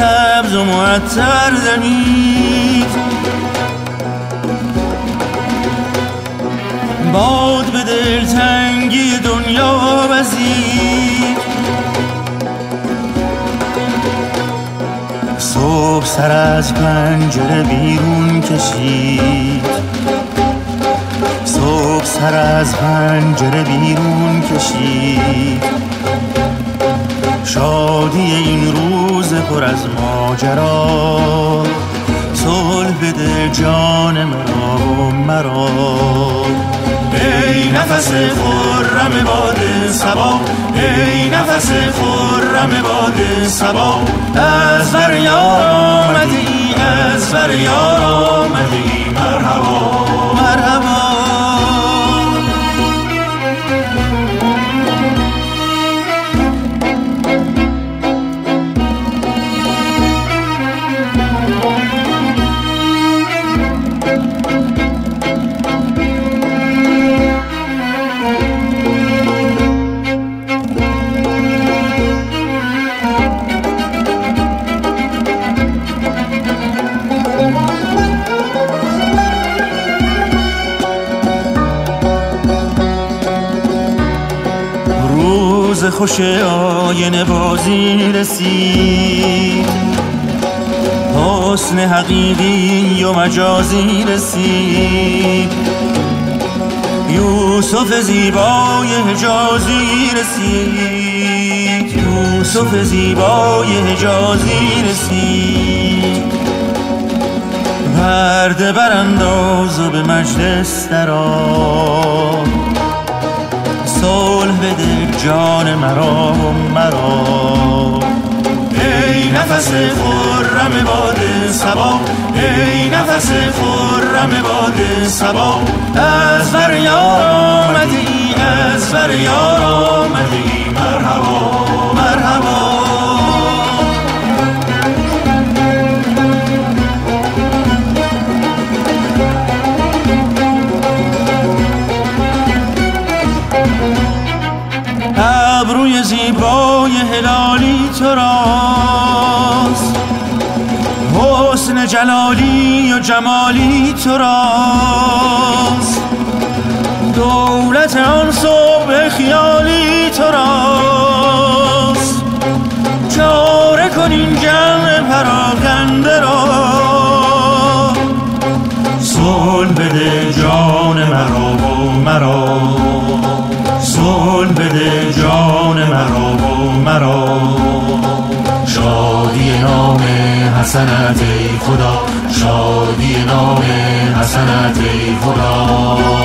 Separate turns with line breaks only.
سبز و معطر دمید. باد به دلتنگی دنیا وزید. صبح سر از پنجره بیرون کشید. صبح سر از پنجره بیرون کشید. شادی این روز پر از ماجرا، صلح بده جان مرا و مرا. ای نفس خرم باد صبا، ای نفس خرم باد صبا. از بر یار آمدی، از بر یار آمدی، مرحبا مرحبا. روز خوش آینه بازی رسید. حسن حقیقی و مجازی رسید. یوسف زیبای حجازی رسید. یوسف زیبای حجازی رسید. پرده برانداز و به مجلس درآ، صلح بده جان مرا و مرا. ای نفس خرم باد صبا، ای نفس خرم باد صبا. از بر یار آمدی، از بر یار آمدی، مرحبا مرحبا. ابروی زیبای هلالی تو راست، حسن جلالی و جمالی تو راست. دولت آن صبح خیالی تو راست. چاره کن این جمع پراکنده را، صلح بده جان مرا و مرا. صلح بده جان مرا و مرا. شادی نام حسنت ای خدا، شادی نام حسنت ای خدا.